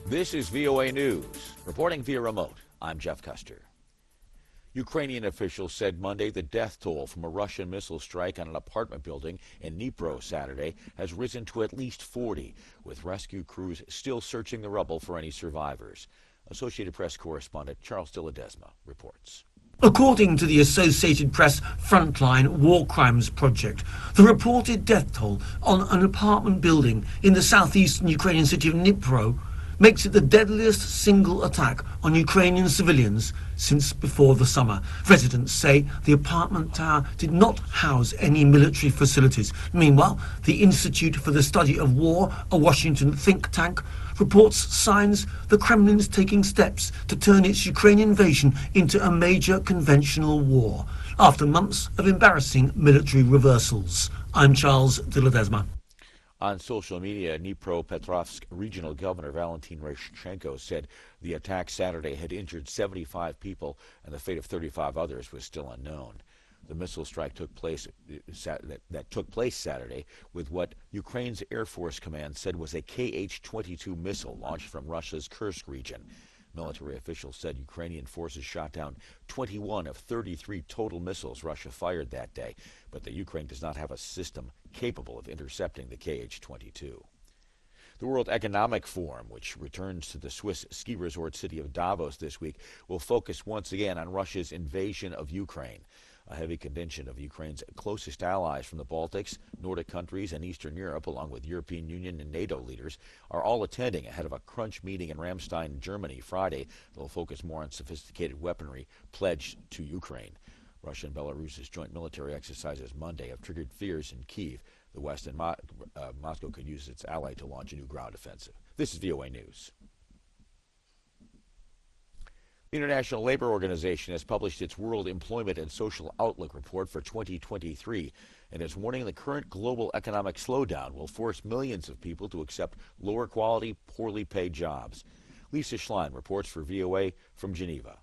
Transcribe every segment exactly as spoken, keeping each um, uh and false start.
This is V O A News. Reporting via remote, I'm Jeff Custer. Ukrainian officials said Monday the death toll from a Russian missile strike on an apartment building in Dnipro Saturday has risen to at least forty, with rescue crews still searching the rubble for any survivors. Associated Press correspondent Charles de Ledesma reports. According to the Associated Press Frontline War Crimes Project, the reported death toll on an apartment building in the southeastern Ukrainian city of Dnipro makes it the deadliest single attack on Ukrainian civilians since before the summer. Residents say the apartment tower did not house any military facilities. Meanwhile, the Institute for the Study of War, a Washington think tank, reports signs the Kremlin is taking steps to turn its Ukrainian invasion into a major conventional war after months of embarrassing military reversals. I'm Charles de Ledesma. On social media, Dnipropetrovsk Regional Governor Valentin Reshchenko said the attack Saturday had injured seventy-five people and the fate of thirty-five others was still unknown. The missile strike took place that, that took place Saturday with what Ukraine's Air Force Command said was a K H twenty-two missile launched from Russia's Kursk region. Military officials said Ukrainian forces shot down twenty-one of thirty-three total missiles Russia fired that day, but the Ukraine does not have a system capable of intercepting the K H twenty-two. The World Economic Forum, which returns to the Swiss ski resort city of Davos this week, will focus once again on Russia's invasion of Ukraine. A heavy contingent of Ukraine's closest allies from the Baltics, Nordic countries, and Eastern Europe, along with European Union and NATO leaders, are all attending ahead of a crunch meeting in Ramstein, Germany, Friday that will focus more on sophisticated weaponry pledged to Ukraine. Russia and Belarus's joint military exercises Monday have triggered fears in Kyiv. The West and Mo- uh, Moscow could use its ally to launch a new ground offensive. This is V O A News. The International Labor Organization has published its World Employment and Social Outlook report for twenty twenty-three and is warning the current global economic slowdown will force millions of people to accept lower quality, poorly paid jobs. Lisa Schlein reports for V O A from Geneva.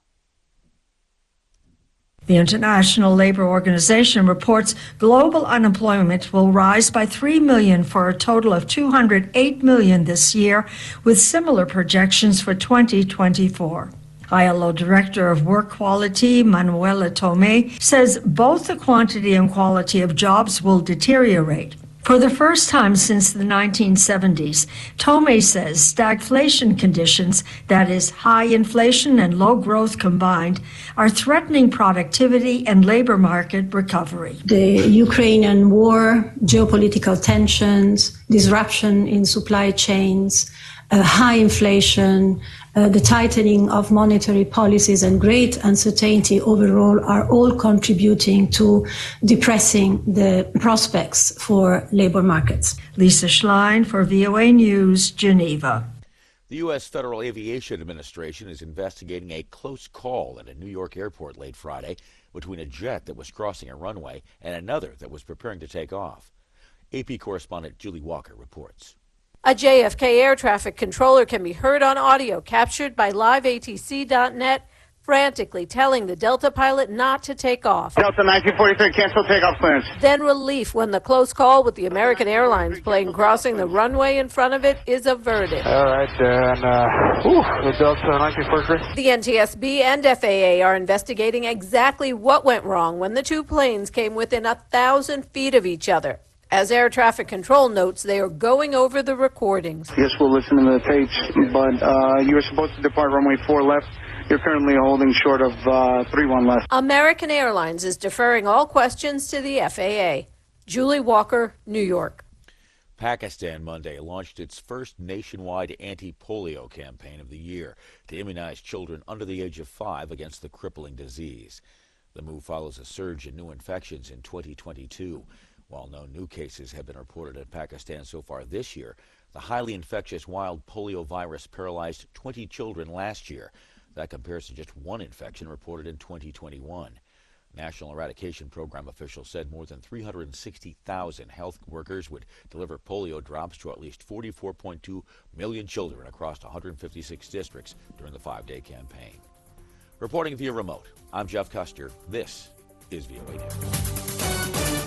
The International Labor Organization reports global unemployment will rise by three million for a total of two hundred eight million this year, with similar projections for twenty twenty-four. I L O Director of Work Quality, Manuela Tomei, says both the quantity and quality of jobs will deteriorate. For the first time since the nineteen seventies, Tomei says stagflation conditions, that is, high inflation and low growth combined, are threatening productivity and labor market recovery. The Ukrainian war, geopolitical tensions, disruption in supply chains, uh, high inflation, Uh, the tightening of monetary policies and great uncertainty overall are all contributing to depressing the prospects for labor markets. Lisa Schlein for V O A News, Geneva. The U S Federal Aviation Administration is investigating a close call at a New York airport late Friday between a jet that was crossing a runway and another that was preparing to take off. A P correspondent Julie Walker reports. A J F K air traffic controller can be heard on audio captured by live A T C dot net frantically telling the Delta pilot not to take off. Delta nineteen forty-three, cancel takeoff clearance. Then relief when the close call with the American Airlines plane crossing the runway in front of it is averted. All right, and uh, whew, the Delta nineteen forty-three. The N T S B and F A A are investigating exactly what went wrong when the two planes came within a thousand feet of each other. As air traffic control notes, they are going over the recordings. Yes, we'll listen to the tapes, but uh, you were supposed to depart runway four left. You're currently holding short of uh, three one left. American Airlines is deferring all questions to the F A A. Julie Walker, New York. Pakistan Monday launched its first nationwide anti-polio campaign of the year to immunize children under the age of five against the crippling disease. The move follows a surge in new infections in twenty twenty-two. While no new cases have been reported in Pakistan so far this year, the highly infectious wild polio virus paralyzed twenty children last year. That compares to just one infection reported in twenty twenty-one. National Eradication Program officials said more than three hundred sixty thousand health workers would deliver polio drops to at least forty-four point two million children across one hundred fifty-six districts during the five-day campaign. Reporting via remote, I'm Jeff Custer. This is V O A News.